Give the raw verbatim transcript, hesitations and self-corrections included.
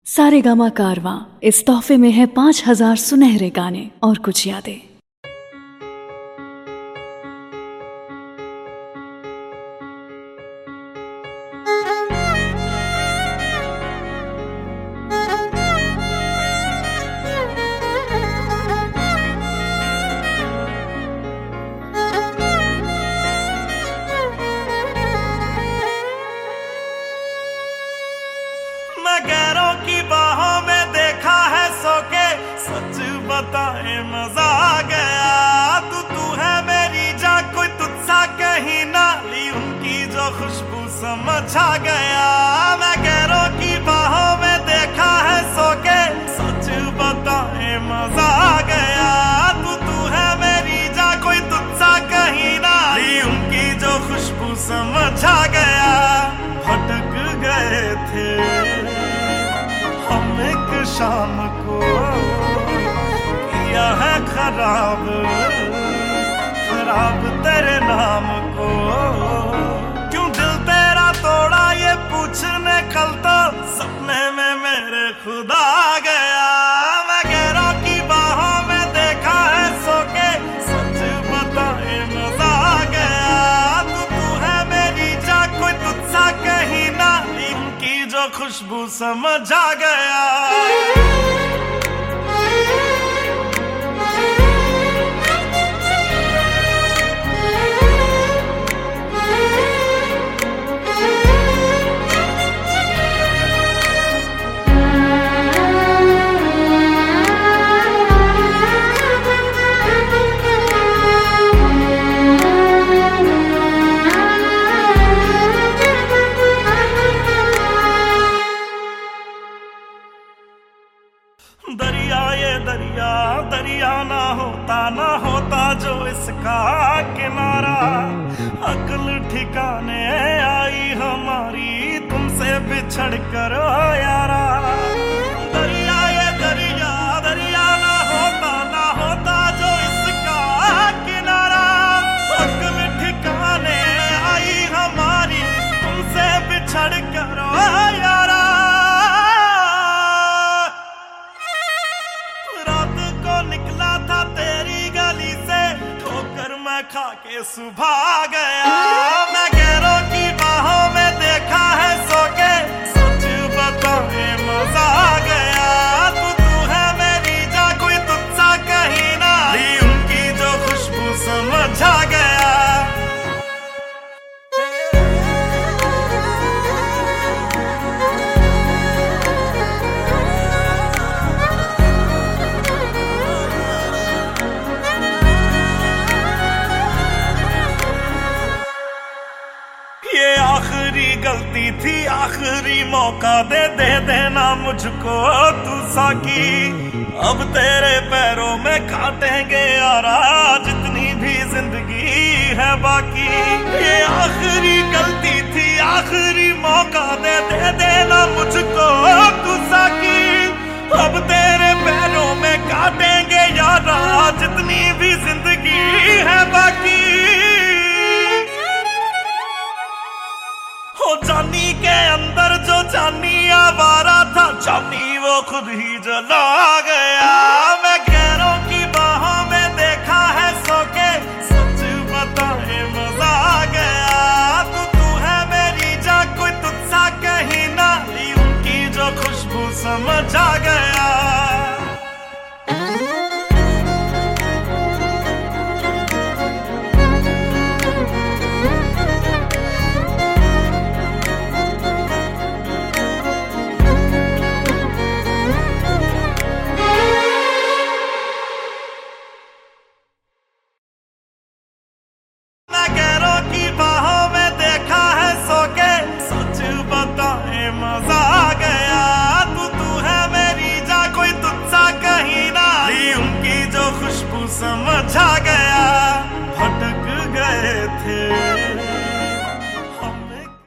सारेगामा कारवां इस तोहफे में है पांच हजार सुनहरे गाने और कुछ यादें। गैरों की बाहों में देखा है सो के, सच बताए मजा आ गया। तू तू है मेरी जान, कोई तुझसा कहीं ना, ली उनकी जो खुशबू समझ आ गया। मैं गैरों की बाहों में देखा है सो के, सच बताए मजा आ गया। तू तू है मेरी जान, कोई तुझसा कहीं ना, ली उनकी जो खुशबू समझ आ गया। भटक गए थे हम एक शाम को, किया है खराब खराब तेरे नाम को। क्यों दिल तेरा तोड़ा ये पूछने कल तो, सपने में मेरे खुदा आ गया। मैं गैरों की बाहों में देखा है सो के, सच बताए मजा आ गया। तू तू है मेरी जान, कोई तुझसा कहीं ना, उनकी जो खुशबू समझ आ गया। दरिया ये दरिया दरिया ना होता ना होता जो इसका किनारा। अक्ल ठिकाने आई हमारी तुमसे बिछड़ कर यारा। दरिया ये दरिया दरिया ना होता ना होता जो इसका किनारा। अक्ल ठिकाने आई हमारी तुमसे बिछड़ कर यारा। निकला था तेरी गली से, ठोकर मैं खा के सुबह आ गया। मैं गैरों की बाहों में देखा है सो के, सच बताए मजा आ गया। तू तू है मेरी जान, कोई तुझसा कहीं ना, ली उनकी जो खुशबू समझ आ गया। ये आखिरी गलती थी, आखिरी मौका दे दे देना मुझको तू साकी। अब तेरे पैरों में काटेंगे यारा, जितनी भी जिंदगी है बाकी। ये आखिरी गलती थी, आखिरी मौका दे दे देना मुझको तू साकी। अब तेरे पैरों में काटेंगे यारा, जितनी भी जिंदगी है बाकी। हो जानी के अंदर जो जानी आवारा था, जानी वो खुद ही जला गया। मैं गैरों की बाहों में देखा है सो के, सच बताए मजा आ गया। तू तू है मेरी जान, कोई तुझसा कहीं ना, ली उनकी जो खुशबू समझ आ गया।